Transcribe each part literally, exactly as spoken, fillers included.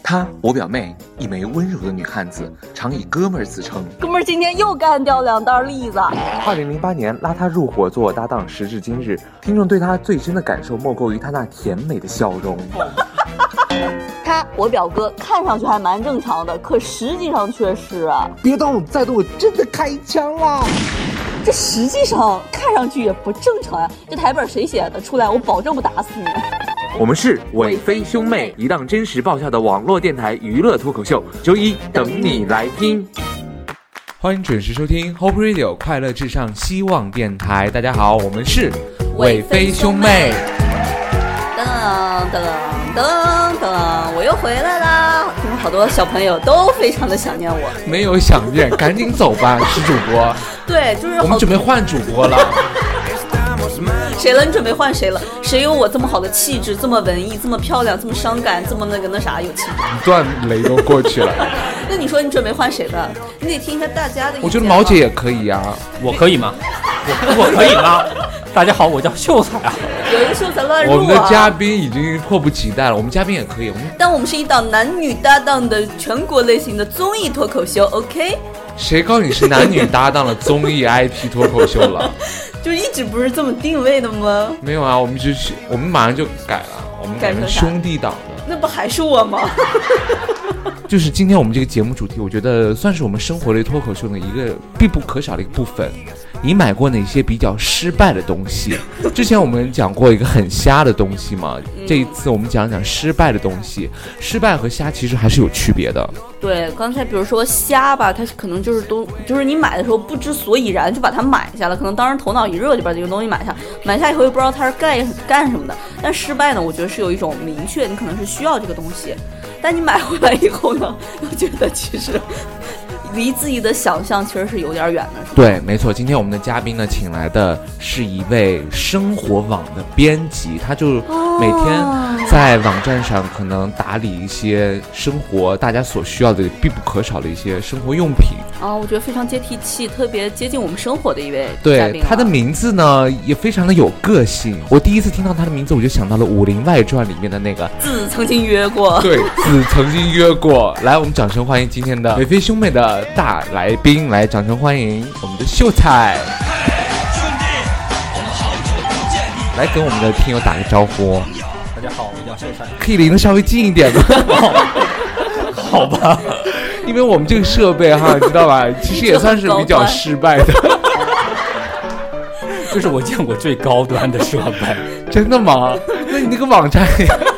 她，我表妹，一枚温柔的女汉子，常以哥们儿自称。 哥们儿今天又干掉两袋栗子。 二零零八年拉她入伙做我搭档，时至今日，听众对她最深的感受莫过于她那甜美的笑容。 他，我表哥，看上去还蛮正常的，可实际上却是啊， 别动，再动我真的开枪了。 这实际上看上去也不正常呀、啊！这台本谁写的？出来我保证不打死你。 我们是伪非兄妹，一档真实爆笑的网络电台娱乐脱口秀，周一等你来听。欢迎准时收听 Hope Radio 快乐至上希望电台。大家好，我们是伪非兄妹。 噔噔噔噔，我又回来啦！听说好多小朋友都非常的想念我。 没有想念，赶紧走吧，是主播。 对，就是我们准备换主播了。 谁了？你准备换谁了？谁有我这么好的气质，这么文艺，这么漂亮，这么伤感，这么那个那啥有气质？ 一段雷都过去了。 那你说你准备换谁的？你得听一下大家的意见。 我觉得毛姐也可以啊。 我可以吗？我我可以吗？大家好，我叫秀才啊。 有一个秀才乱入啊。 我们的嘉宾已经迫不及待了，我们嘉宾也可以。我们但我们是一档男女搭档的全国类型的综艺脱口秀 ，OK？ 谁告诉你是男女搭档的综艺 I P 脱口秀了？ 就一直不是这么定位的吗？ 没有啊，我们就是我们马上就改了，我们改成兄弟档的。 那不还是我吗？ 就是今天我们这个节目主题，我觉得算是我们生活类脱口秀的一个必不可少的一个部分。你买过哪些比较失败的东西？之前我们讲过一个很瞎的东西嘛，这一次我们讲讲失败的东西。失败和瞎其实还是有区别的。 对，刚才比如说瞎吧，它可能就是都就是你买的时候不知所以然就把它买下了，可能当时头脑一热就把这个东西买下，买下以后又不知道它是干干什么的。但失败呢，我觉得是有一种明确，你可能是需要这个东西，但你买回来以后呢，又觉得其实离自己的想象其实是有点远的。 对，没错。今天我们的嘉宾呢，请来的是一位生活网的编辑，他就每天在网站上可能打理一些生活大家所需要的必不可少的一些生活用品啊，我觉得非常接地气，特别接近我们生活的一位嘉宾。对，他的名字呢也非常的有个性。我第一次听到他的名字，我就想到了《武林外传》里面的那个子曾经约过。 对，子曾经约过。来，我们掌声欢迎今天的伪非兄妹的大来宾，来，掌声欢迎我们的秀才。来跟我们的听友打个招呼。 大家好，我叫秀才。 可以离得稍微近一点吗？ 好吧， 因为我们这个设备哈，你知道吧，其实也算是比较失败的。 这是我见过最高端的设备。 真的吗？那你那个网站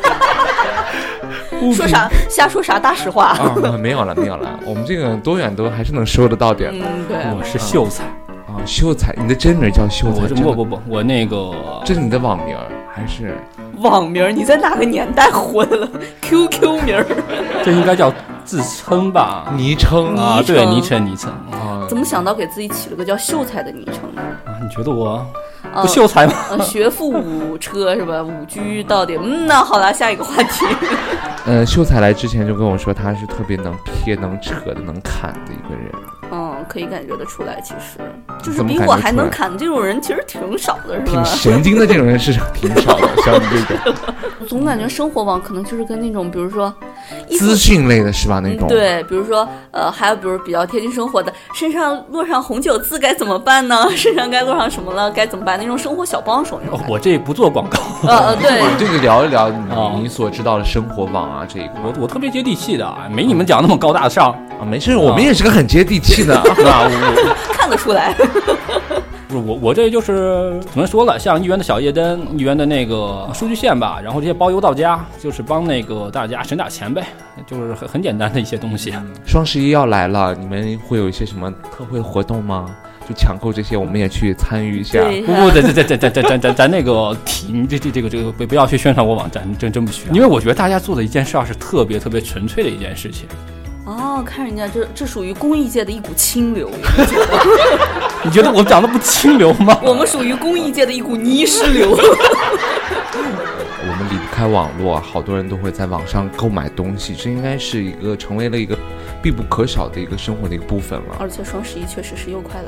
说啥瞎说啥大实话啊？没有了没有了，我们这个多远都还是能收得到点的。 嗯，对， 我是秀才啊，秀才，你的真名叫秀才？ 不不不，我那个这是你的网名还是网名？你在哪个年代活的了 ？Q Q 名？ 这应该叫自称吧？ 昵称啊，对，昵称昵称啊。 怎么想到给自己起了个叫秀才的昵称呢？ 啊，你觉得我不秀才吗？ 呃，学富五车是吧？五居到底？嗯，那好了，下一个话题。 呃，秀才来之前就跟我说，他是特别能撇、能扯的、能砍的一个人。 嗯，可以感觉得出来，其实就是比我还能砍的这种人，其实挺少的，是吧？ 挺神经的这种人是挺少的，像你这种。 我总感觉生活网可能就是跟那种，比如说资讯类的是吧？那种、 嗯、对，比如说呃，还有比如比较贴近生活的，身上落上红酒渍该怎么办呢？身上该落上什么了？该怎么办？那种生活小帮手。 哦，我这不做广告。 呃呃，对， 这个聊一聊你、哦、你所知道的生活网啊，这一块。 我我特别接地气的，没你们讲那么高大上啊。没事，我们也是个很接地气的。啊， 我看得出来。 不是我，我这就是怎么说了，像一元的小夜灯，一元的那个数据线吧，然后这些包邮到家，就是帮那个大家省点钱呗，就是很很简单的一些东西。 双十一要来了，你们会有一些什么特惠活动吗？就抢购这些，我们也去参与一下。 不不，咱咱咱咱咱咱咱咱那个题，这这这个这个不不要去宣传我网站，真真不需要。因为我觉得大家做的一件事儿是特别特别纯粹的一件事情。 哦，看人家这这属于公益界的一股清流， 你觉得我讲的不清流吗？ 我们属于公益界的一股泥石流。 我们离不开网络，好多人都会在网上购买东西，这应该是一个成为了一个必不可少的一个生活的一个部分了。 而且双十一确实是又快来了。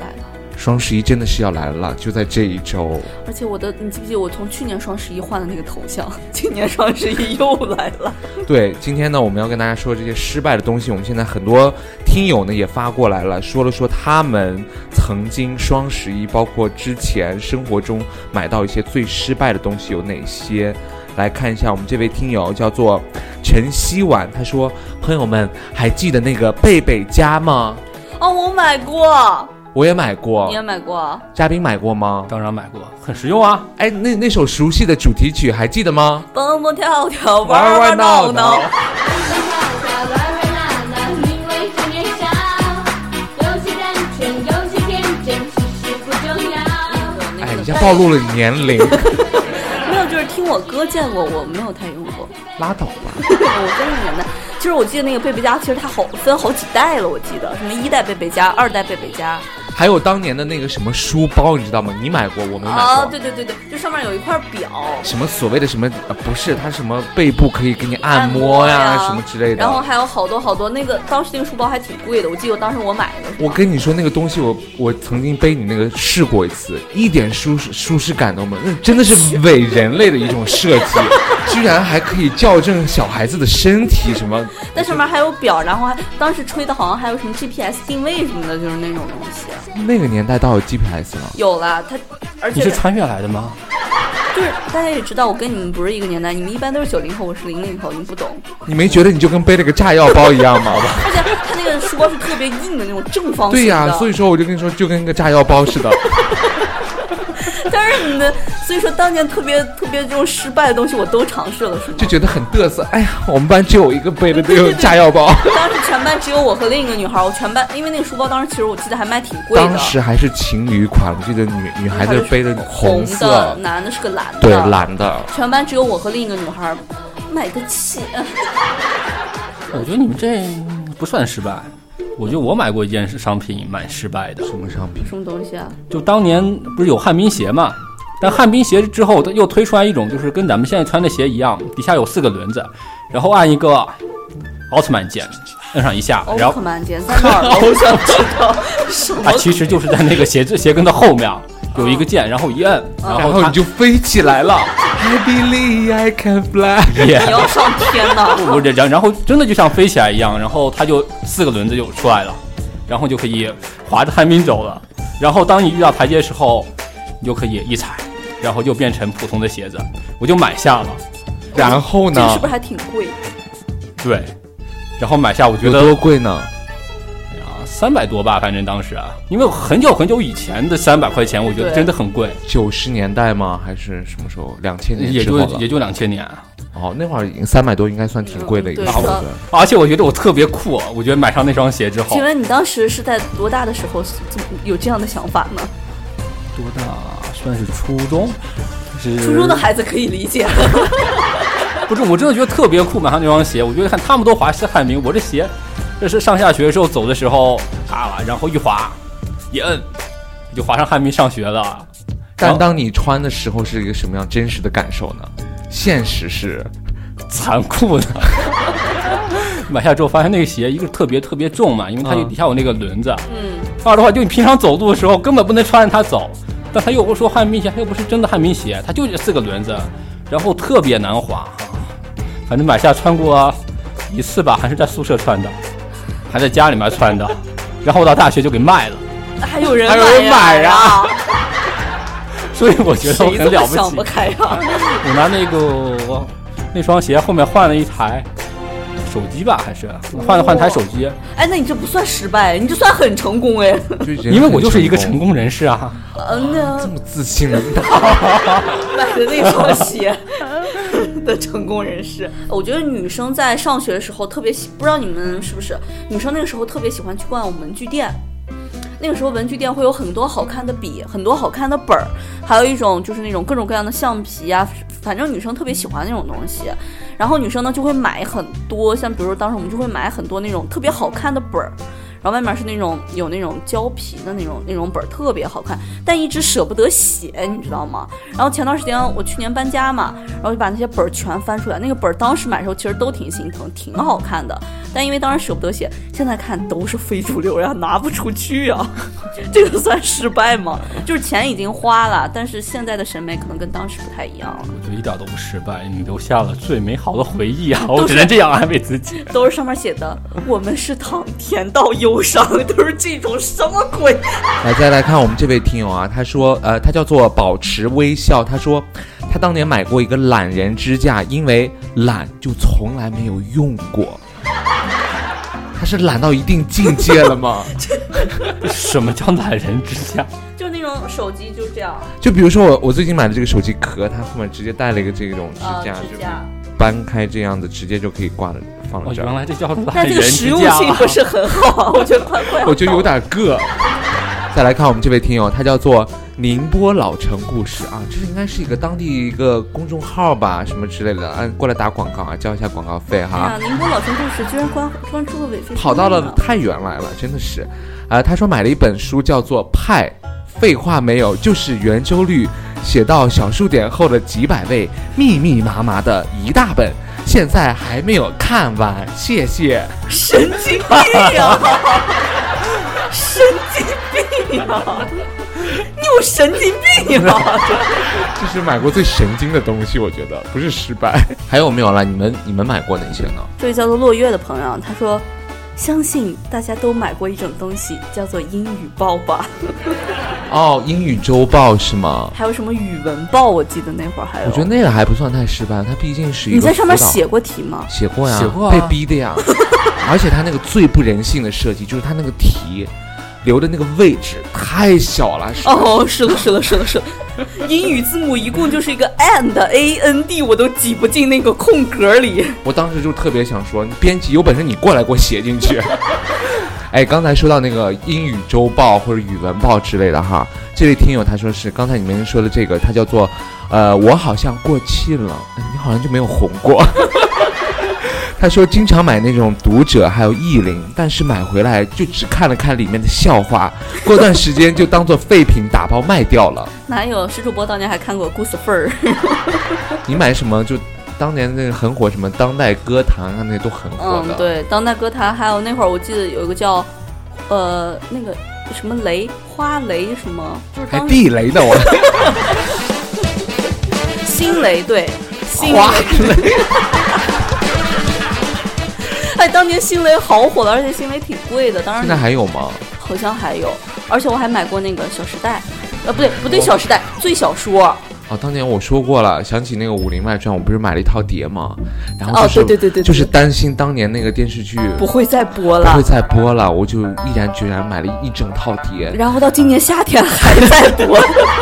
双十一真的是要来了，就在这一周。 而且我的，你记不记得我从去年双十一换的那个头像，今年双十一又来了。 对，今天呢，我们要跟大家说这些失败的东西。我们现在很多听友呢也发过来了，说了说他们曾经双十一，包括之前生活中买到一些最失败的东西有哪些。来看一下我们这位听友叫做陈希婉，他说：“朋友们，还记得那个贝贝家吗？” 哦，我买过。 我也买过。 你也买过？ 嘉宾买过吗？ 当然买过，很实用啊。 哎，那那首熟悉的主题曲还记得吗？ 蹦蹦跳跳，玩玩闹闹。 哎，你这暴露了年龄。 没有，就是听我哥见过，我没有太用过。 拉倒吧。 我跟你年代，其实我记得那个贝贝家，其实它好分好几代了，我记得什么一代贝贝家，二代贝贝家。 还有当年的那个什么书包，你知道吗？你买过，我没买过。 啊，对对对对，就上面有一块表。 什么所谓的什么？呃、不是，它什么背部可以给你按摩呀， 按摩呀什么之类的。 然后还有好多好多，那个当时那个书包还挺贵的，我记得我当时我买的。 我跟你说，那个东西我我曾经背你那个试过一次，一点舒适舒适感都没有，那真的是伪人类的一种设计，居然还可以校正小孩子的身体什么。 但上面还有表，然后还当时吹的好像还有什么 G P S 定位什么的，就是那种东西。 那个年代倒有 G P S 了， 有了它，而且你是穿越来的吗？ 就是大家也知道，我跟你们不是一个年代，你们一般都是九零后，我是零零后，你们不懂。 你没觉得你就跟背了个炸药包一样吗？ 而且它那个书包是特别硬的那种正方形的。 对呀、啊，所以说我就跟你说，就跟个炸药包似的。 但是你的，所以说当年特别特别这种失败的东西我都尝试了，是吗？ 就觉得很嘚瑟。哎呀，我们班只有一个背的这种炸药包。 当时全班只有我和另一个女孩，我全班因为那个书包当时其实我记得还卖挺贵的。 当时还是情侣款，我记得女女孩子背的红色， 红的，男的是个蓝的。 对，蓝的。 全班只有我和另一个女孩买得起。 我觉得你们这不算失败。我觉得我买过一件商品蛮失败的。 什么商品？ 什么东西啊？ 就当年不是有旱冰鞋嘛，但旱冰鞋之后又推出来一种，就是跟咱们现在穿的鞋一样，底下有四个轮子，然后按一个奥特曼键，摁上一下，然后奥特曼键在哪儿？我想知道什么？ 啊，其实就是在那个鞋子鞋跟的后面有一个键，然后一摁， 嗯、 然后然后你就飞起来了。I believe I can fly。 Yeah. 你要上天呐！ 不是，然后真的就像飞起来一样，然后它就四个轮子就出来了，然后就可以滑着旱冰走了。然后当你遇到台阶的时候，你就可以一踩，然后就变成普通的鞋子。我就买下了。 然后呢？ 这个是不是还挺贵？ 对，然后买下，我觉得有多贵呢？ 三百多吧，反正当时啊，因为很久很久以前的三百块钱，我觉得真的很贵。 九十年代吗？还是什么时候？两千年也就之后了也就两千年。 哦，那会儿已经三百多，应该算挺贵的一个数字。 而且我觉得我特别酷，我觉得买上那双鞋之后。 请问你当时是在多大的时候有这样的想法呢？ 多大？算是初中。是初中的孩子可以理解。 不是，我真的觉得特别酷，买上那双鞋。我觉得看他们都滑是旱冰，我这鞋。这是上下学的时候走的时候啊，然后一滑一摁就滑上旱冰上学了。 但当你穿的时候是一个什么样真实的感受呢？现实是残酷的。买下之后发现那个鞋一个特别特别重嘛，因为它底下有那个轮子。 嗯。 二的话，就你平常走路的时候根本不能穿着它走，但它又不说旱冰鞋，它又不是真的旱冰鞋，它就这四个轮子，然后特别难滑。反正买下穿过一次吧，还是在宿舍穿的。还在家里面穿的，然后到大学就给卖了， 还有人还有人买啊！ 所以我觉得我很了不起。 想不开啊！ 我拿那个那双鞋后面换了一台手机吧，还是换了换台手机。 哎，那你这不算失败，你这算很成功哎！ 因为我就是一个成功人士啊。 嗯呢， 这么自信的买的那双鞋。的成功人士，我觉得女生在上学的时候特别喜，不知道你们是不是女生那个时候特别喜欢去逛文具店。那个时候文具店会有很多好看的笔，很多好看的本儿，还有一种就是那种各种各样的橡皮啊，反正女生特别喜欢那种东西。然后女生呢就会买很多，像比如说当时我们就会买很多那种特别好看的本儿。 然后外面是那种有那种胶皮的那种那种本，特别好看，但一直舍不得写，你知道吗？然后前段时间我去年搬家嘛，然后就把那些本全翻出来，那个本当时买的时候其实都挺心疼，挺好看的，但因为当时舍不得写，现在看都是非主流呀，拿不出去呀，这个算失败吗？就是钱已经花了，但是现在的审美可能跟当时不太一样了。 我觉得一点都不失败，你留下了最美好的回忆啊！我只能这样安慰自己。 都是上面写的我们是糖甜到忧伤，都是这种什么鬼？ 来，再来看我们这位听友啊，他说，呃，他叫做保持微笑，他说他当年买过一个懒人支架，因为懒就从来没有用过。他是懒到一定境界了吗？ 什么叫懒人支架？ 就那种手机就这样。 就比如说我我最近买的这个手机壳，它后面直接带了一个这种支架， 呃、支架就搬开这样子，直接就可以挂着放在这儿。 哦，原来这叫懒人支架。 但这个实用性不是很好，我觉得快快。 我觉得有点硌。再来看我们这位听友，他叫做宁波老城故事啊，这应该是一个当地一个公众号吧，什么之类的，按过来打广告啊，交一下广告费哈。 哎呀，宁波老城故事居然关关出了尾费， 跑到了太原来了，真的是。啊、呃，他说买了一本书叫做《派》，废话没有，就是圆周率写到小数点后的几百位，密密麻麻的一大本，现在还没有看完，谢谢。 神经病呀！神经病呀！你有神经病呀！ 这是买过最神经的东西，我觉得不是失败。还有没有了？你们你们买过哪些呢？ 这位叫做落月的朋友，他说，相信大家都买过一种东西，叫做英语报吧。 哦，英语周报是吗？ 还有什么语文报？我记得那会儿还有。 我觉得那个还不算太失败，它毕竟是一个。 你在上面写过题吗？ 写过呀， 写过、 啊，被逼的呀。而且它那个最不人性的设计，就是它那个题留的那个位置太小了。是哦，是了，是了，是了，是了。英语字母一共就是一个 and a n d， 我都挤不进那个空格里。 我当时就特别想说，编辑有本事你过来给我写进去。哎，刚才说到那个英语周报或者语文报之类的哈，这位听友他说是刚才你们说的这个，他叫做呃，我好像过气了，你好像就没有红过。他说经常买那种读者还有译林，但是买回来就只看了看里面的笑话，过段时间就当做废品打包卖掉了。 哪有，石主播当年还看过故事份儿。 你买什么就当年那个很火，什么当代歌坛啊，那都很火的。 嗯，对，当代歌坛，还有那会儿我记得有一个叫呃那个什么雷花雷什么，就是还地雷呢我。 新雷，对，新花雷。哎，当年新雷好火的，而且新雷挺贵的。当然现在还有吗？ 好像还有，而且我还买过那个《小时代》，呃，不对，不对，《小时代》最小说。 哦，当年我说过了，想起那个《武林外传》，我不是买了一套碟吗？然后、就是、 哦，对对对 对, 对， 就是担心当年那个电视剧不会再播了， 不会再播了，我就毅然决然买了一整套碟。 然后到今年夏天还在播。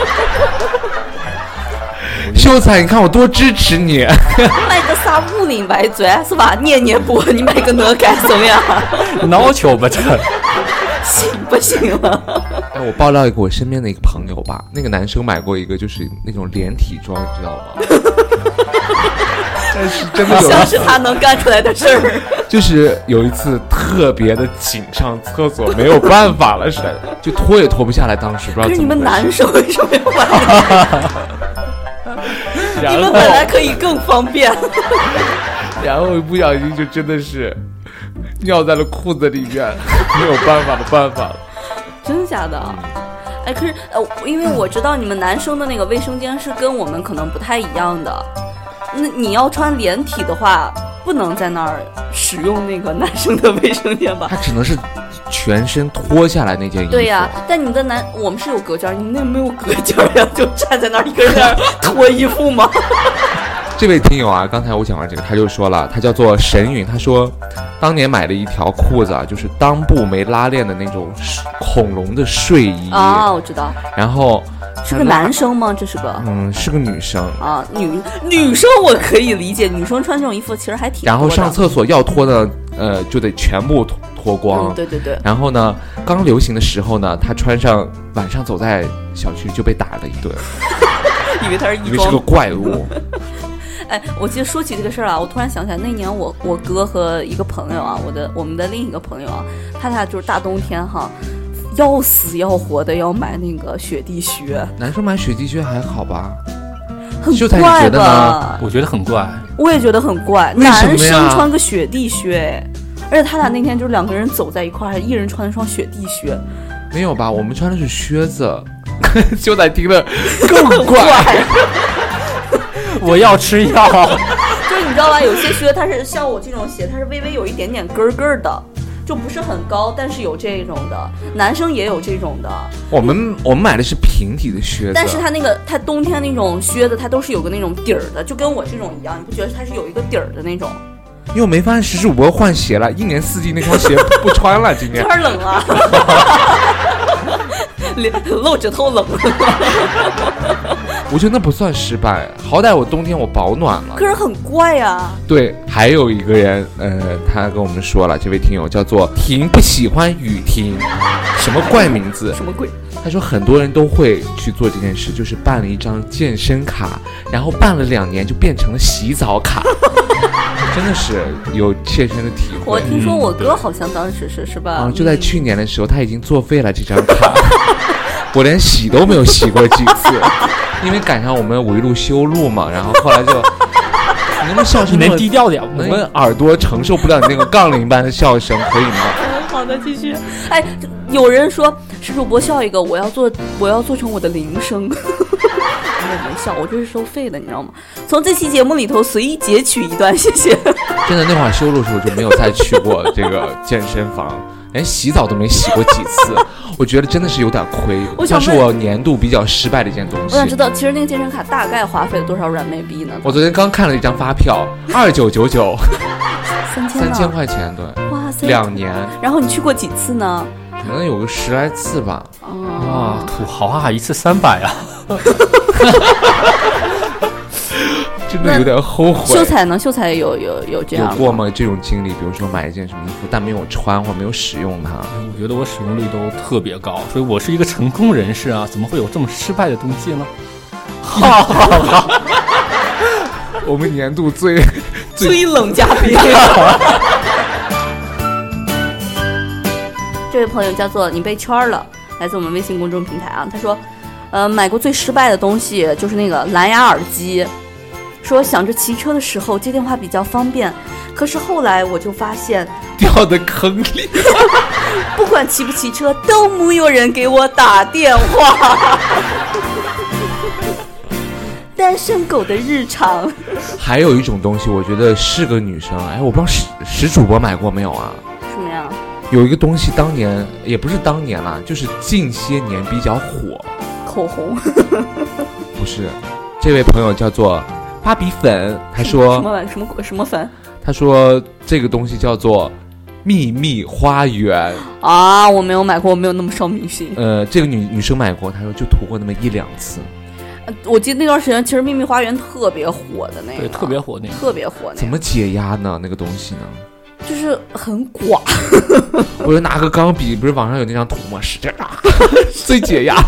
秀才，你看我多支持你。 买个啥武林外传是吧？年年播，你买个那干什么呀？ 闹球吧这。 行不行了？ 哎，我爆料一个我身边的一个朋友吧，那个男生买过一个就是那种连体装，你知道吗？但是真的有像是他能干出来的事儿。 就是有一次特别的紧，上厕所没有办法了，是的，就拖也拖不下来。当时不知道怎么回事。可是你们男生为什么要买？你们本来可以更方便。 然后一不小心就真的是尿在了裤子里面，没有办法的办法了。 真的假的？哎，可是呃，因为我知道你们男生的那个卫生间是跟我们可能不太一样的。那你要穿连体的话，不能在那儿使用那个男生的卫生间吧？ 他只能是全身脱下来那件衣服。 对呀、啊，但你的男，我们是有隔间，你们那没有隔间呀，就站在那儿一个人在那儿脱衣服吗？ 这位听友啊，刚才我讲完这个，他就说了，他叫做神允，他说当年买了一条裤子啊，就是裆部没拉链的那种恐龙的睡衣啊，我知道。 然后是个男生吗？这是个嗯，是个女生啊，女女生我可以理解，女生穿这种衣服其实还挺多的。 然后上厕所要脱的，呃，就得全部脱脱光、 嗯。对对对。 然后呢，刚流行的时候呢，他穿上晚上走在小区就被打了一顿， 以为他是异装， 以为是个怪物。 哎，我记得说起这个事儿啊，我突然想起来，那年我我哥和一个朋友啊，我的我们的另一个朋友啊，他俩就是大冬天哈，要死要活的要买那个雪地靴。 男生买雪地靴还好吧？ 很秀才你怪觉得呢？ 吧？ 我觉得很怪。 我也觉得很怪， 为什么呀男生穿个雪地靴，而且他俩那天就是两个人走在一块儿，一人穿一双雪地靴， 没有吧？我们穿的是靴子。秀才听了更怪。 我要吃药。 就是你知道吧？有些靴它是像我这种鞋，它是微微有一点点跟儿跟儿的。就不是很高，但是有这种的，男生也有这种的。 我们我们买的是平底的靴子， 但是它那个它冬天那种靴子，它都是有个那种底儿的，就跟我这种一样，你不觉得它是有一个底儿的那种？ 因为我没发现石主播换鞋了，一年四季那双鞋不穿了，今年有点冷啊，露指头冷。 我觉得那不算失败，好歹我冬天我保暖了。 可是很怪啊。 对，还有一个人，呃，他跟我们说了，这位听友叫做婷，不喜欢雨婷，什么怪名字？ 什么鬼？ 他说很多人都会去做这件事，就是办了一张健身卡，然后办了两年就变成了洗澡卡。真的是有切身的体会。 我听说我哥好像当时是是吧？ 啊，就在去年的时候，他已经作废了这张卡，我连洗都没有洗过几次，因为赶上我们围路修路嘛，然后后来就，你能不能笑声你能低调点？ 我们耳朵承受不了你那个杠铃般的笑声，可以吗？ 好的，继续。哎，有人说石主播笑一个，我要做，我要做成我的铃声。我没笑，我这是收费的，你知道吗？从这期节目里头随意截取一段，谢谢。 真的，那会儿修路的时候就没有再去过这个健身房，连洗澡都没洗过几次。我觉得真的是有点亏，算是我年度比较失败的一件东西。 我想知道，其实那个健身卡大概花费了多少软妹币呢？ 我昨天刚看了一张发票，二九九九， 三千， 三千块钱，对， 哇塞， 两年。 然后你去过几次呢？ 可能有个十来次吧。 哦， 哇，土豪啊，一次三百啊！ 真的有点后悔。 秀才呢？秀才有有有这样有过吗？这种经历，比如说买一件什么衣服，但没有穿或没有使用它。 我觉得我使用率都特别高，所以我是一个成功人士啊，怎么会有这么失败的东西呢？哈哈哈！ 我们年度最最冷嘉宾。这位朋友叫做你被圈了，来自我们微信公众平台啊。他说，呃，买过最失败的东西就是那个蓝牙耳机。说想着骑车的时候接电话比较方便，可是后来我就发现掉的坑里， 不管骑不骑车都没有人给我打电话。单身狗的日常。 还有一种东西，我觉得是个女生，哎，我不知道石石主播买过没有啊？ 什么呀？ 有一个东西，当年也不是当年啦，就是近些年比较火。 口红？ 不是，这位朋友叫做芭比粉，他说什么什么什么粉？ 他说这个东西叫做秘密花园啊，我没有买过，我没有那么少女心。 呃，这个女女生买过，她说就涂过那么一两次。 我记得那段时间，其实秘密花园特别火的那个， 对，特别火那个， 特别火那个。 怎么解压呢？那个东西呢？ 就是很寡。 我就拿个钢笔，不是网上有那张图吗？使劲啊，最解压。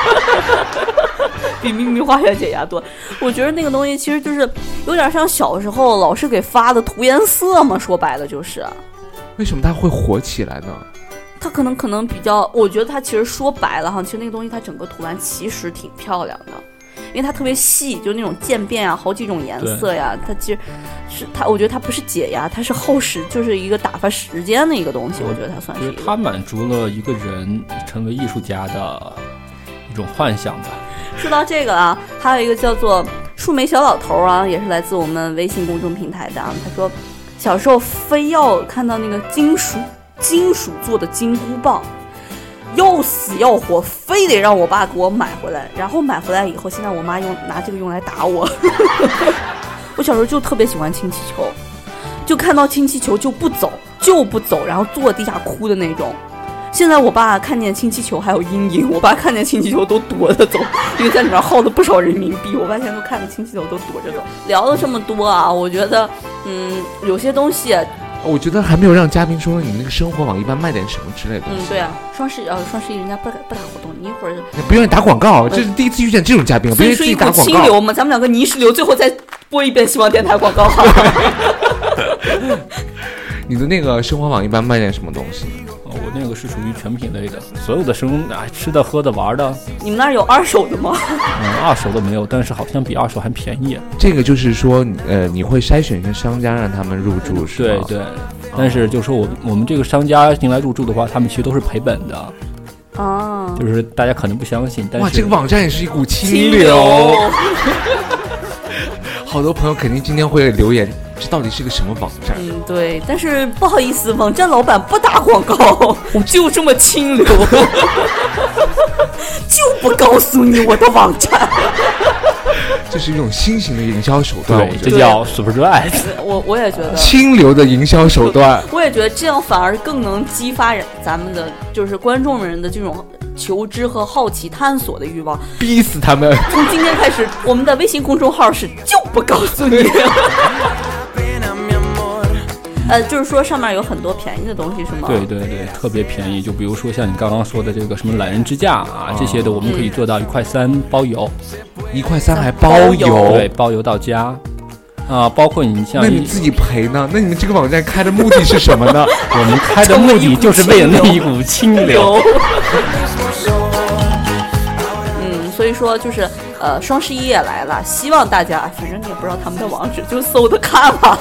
比秘密花园解压多。我觉得那个东西其实就是有点像小时候老师给发的涂颜色嘛，说白了就是。 为什么它会火起来呢？ 它可能可能比较，我觉得它其实说白了哈，其实那个东西它整个图案其实挺漂亮的。因为它特别细，就那种渐变呀，好几种颜色呀，它其实是它，我觉得它不是解压，它是耗时，就是一个打发时间的一个东西。我觉得它算是一个， 它满足了一个人成为艺术家的一种幻想吧。 说到这个啊，还有一个叫做树莓小老头啊，也是来自我们微信公众平台的啊。他说，小时候非要看到那个金属金属做的金箍棒。要死要活，非得让我爸给我买回来。然后买回来以后，现在我妈用拿这个用来打我。我小时候就特别喜欢氢气球，就看到氢气球就不走，就不走，然后坐地下哭的那种。现在我爸看见氢气球还有阴影，我爸看见氢气球都躲着走，因为在里面耗了不少人民币。我爸现在都看着氢气球都躲着走。聊了这么多啊，我觉得，嗯，有些东西。 我觉得还没有让嘉宾说你那个生活网一般卖点什么之类的东西。 嗯，对啊，双十一呃双十一人家不不打活动，你一会儿不愿意打广告，这是第一次遇见这种嘉宾，不愿意自己打广告。 清流嘛，咱们两个泥石流，最后在播一遍希望电台广告好。 你的那个生活网一般卖点什么东西？ 我那个是属于全品类的，所有的生啊吃的喝的玩的。 你们那儿有二手的吗？ 嗯，二手的没有，但是好像比二手还便宜。 这个就是说，呃，你会筛选一些商家让他们入驻，是吗？ 对对。但是就是说我我们这个商家进来入驻的话，他们其实都是赔本的。 哦。 就是大家可能不相信，但是哇，这个网站也是一股清清流。 流好多朋友肯定今天会留言，这到底是个什么网站？ 嗯，对，但是不好意思，网站老板不打广告，我就这么清流，就不告诉你我的网站。 这是一种新型的营销手段， 对，这叫 surprise。 我我也觉得清流的营销手段， 我也觉得这样反而更能激发人咱们的就是观众们的这种求知和好奇探索的欲望， 逼死他们。 从今天开始，我们的微信公众号是就不告诉你。呃，就是说上面有很多便宜的东西，是吗？ 对对对，特别便宜。就比如说像你刚刚说的这个什么懒人支架啊，哦、这些的我们可以做到一块三包邮， 一块三还包邮， 对，包邮到家。啊，包括你像那你自己赔呢？那你们这个网站开的目的是什么呢？ 我们开的目的就是为了那一股清流。 嗯，所以说就是呃，双十一也来了，希望大家，反正你也不知道他们的网址，就搜着看吧。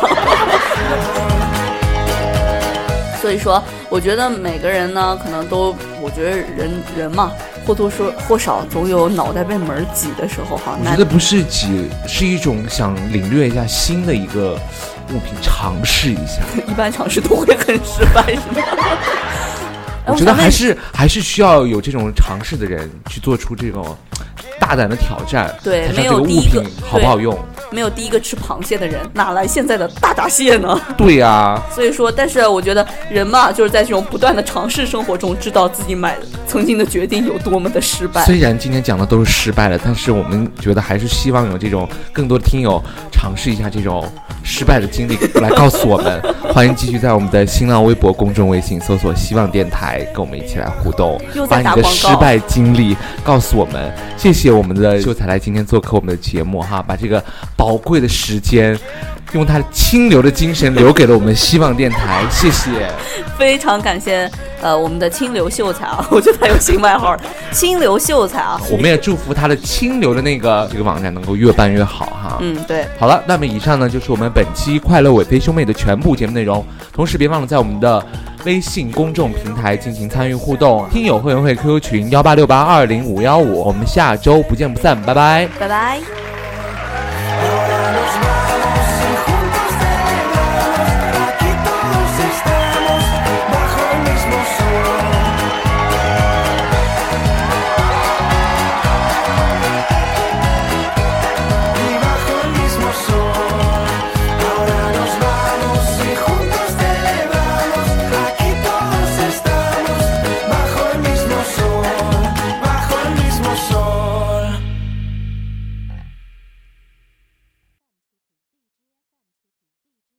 所以说，我觉得每个人呢，可能都，我觉得人人嘛，或多说或少总有脑袋被门挤的时候哈。 我觉得不是挤，是一种想领略一下新的一个物品，尝试一下。 一般尝试都会很失败，是吗？ 我觉得还是还是需要有这种尝试的人去做出这种大胆的挑战。 对， 没有第一个好不好用， 没有第一个吃螃蟹的人，哪来现在的大闸蟹呢？ 对呀、啊。 所以说，但是我觉得人嘛，就是在这种不断的尝试生活中，知道自己买曾经的决定有多么的失败。 虽然今天讲的都是失败了，但是我们觉得还是希望有这种更多的听友尝试一下这种失败的经历来告诉我们。欢迎继续在我们的新浪微博、公众微信搜索希望电台，跟我们一起来互动，把你的失败经历告诉我们。谢谢我们的秀才来今天做客我们的节目哈，把这个宝贵的时间用他清流的精神留给了我们希望电台，谢谢， 非常感谢呃我们的清流秀才啊，我觉得他有新外号清流秀才啊， 我们也祝福他的清流的那个这个网站能够越办越好哈。 嗯，对。 好了，那么以上呢就是我们本期快乐伟飞兄妹的全部节目内容，同时别忘了在我们的微信公众平台进行参与互动，听友会员会 Q Q 群幺八六八二零五幺五，我们下周不见不散，拜拜， 拜拜。